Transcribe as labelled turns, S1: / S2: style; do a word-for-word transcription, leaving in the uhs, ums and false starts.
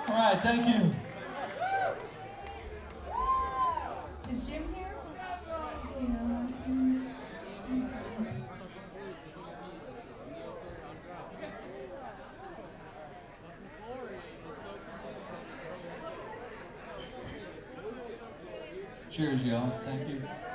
S1: All right, thank you.
S2: Is Jim here?
S1: Cheers, y'all. Thank you.